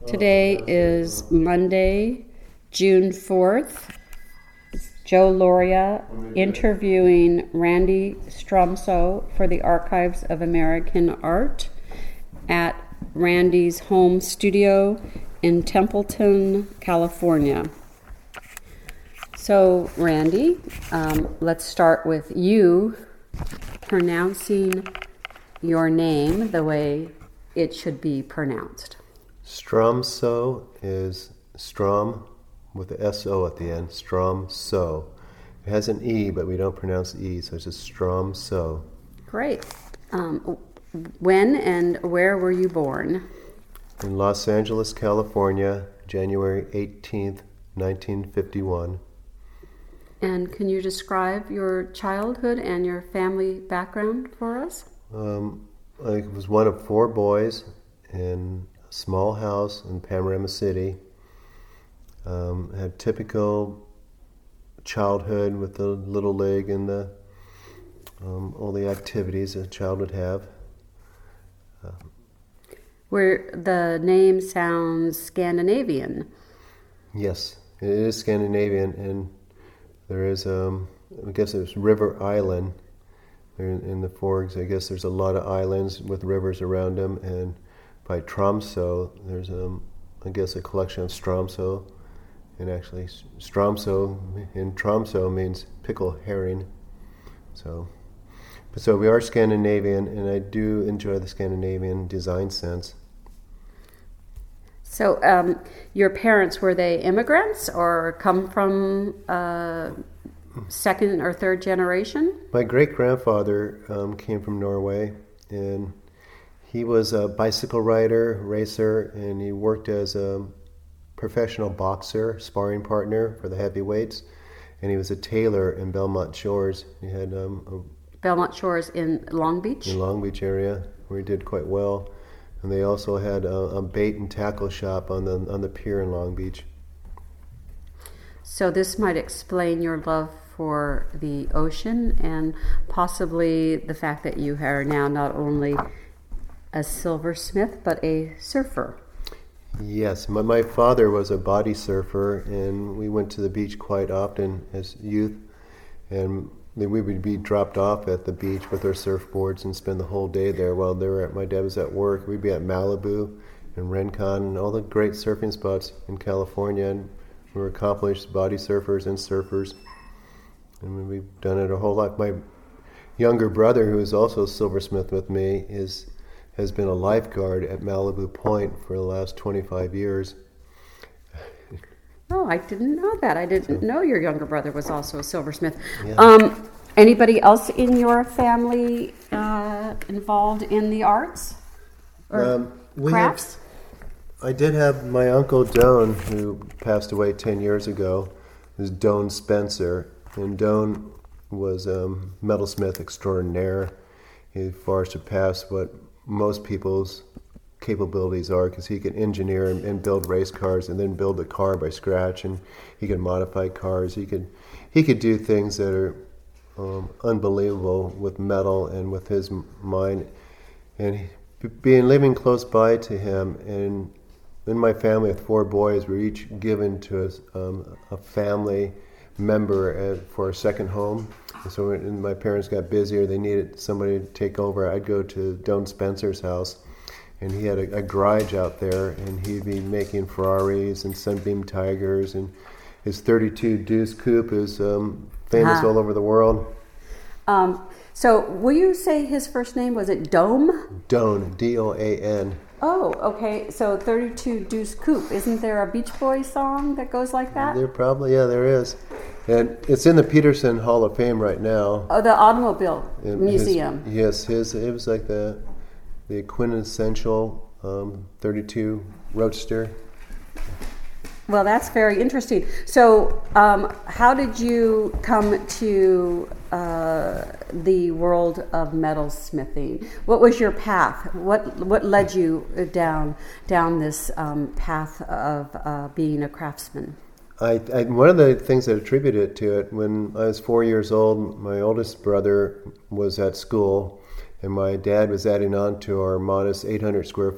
Today is Monday, June 4th. Joe Loria interviewing Randy Stromsoe for the Archives of American Art at Randy's home studio in Templeton, California. So, Randy, let's start with you pronouncing your name the way it should be pronounced. Stromsoe is Strom with the S-O at the end, Stromsoe. It has an E, but we don't pronounce the E, so it's just Stromsoe. Great. When and where were you born? In Los Angeles, California, January 18th, 1951. And can you describe your childhood and your family background for us? I was one of four boys in a small house in Panorama City. Had typical childhood with the little league and all the activities a child would have. Where the name sounds Scandinavian. Yes, it is Scandinavian, and there is, I guess there's River Island in the Forks. I guess there's a lot of islands with rivers around them, and by Tromsø, there's, I guess, a collection of Stromsoe, and actually Stromsoe in Tromsø means pickle herring. So we are Scandinavian, and I do enjoy the Scandinavian design sense. So your parents, were they immigrants or come from second or third generation? My great-grandfather came from Norway, and he was a bicycle rider, racer, and he worked as a professional boxer, sparring partner for the heavyweights, and he was a tailor in Belmont Shores. He had Belmont Shores in Long Beach? In Long Beach area, where he did quite well. And they also had a bait and tackle shop on the pier in Long Beach. So this might explain your love for the ocean and possibly the fact that you are now not only a silversmith but a surfer. Yes, my father was a body surfer, and we went to the beach quite often as youth, and we would be dropped off at the beach with our surfboards and spend the whole day there while my dad was at work. We'd be at Malibu and Rincon and all the great surfing spots in California, and we were accomplished body surfers and surfers, and we've done it our whole life. My younger brother, who is also a silversmith with me, has been a lifeguard at Malibu Point for the last 25 years. Oh, I didn't know that. I didn't know your younger brother was also a silversmith. Yeah. Anybody else in your family involved in the arts or crafts? I did have my uncle Doan, who passed away 10 years ago. It was Doan Spencer, and Doan was a metalsmith extraordinaire. He far surpassed what most people's capabilities are, because he could engineer and build race cars and then build a car by scratch, and he could modify cars. He could do things that are unbelievable with metal and with his mind. And living close by to him, and in my family with four boys, we're each given to a family member for a second home. And so when my parents got busy or they needed somebody to take over, I'd go to Doan Spencer's house. And he had a garage out there, and he'd be making Ferraris and Sunbeam Tigers, and his 32 Deuce Coupe is famous all over the world. So will you say his first name, was it Dome? Doan, D-O-A-N. Oh, okay. So 32 Deuce Coupe. Isn't there a Beach Boys song that goes like that? There is. And it's in the Peterson Hall of Fame right now. Oh, the Automobile Museum. It was like the quintessential 32 Roadster. Well, that's very interesting. So how did you come to the world of metalsmithing? What was your path? What led you down this path of being a craftsman? One of the things that attributed to it, when I was 4 years old, my oldest brother was at school, and my dad was adding on to our modest 800 square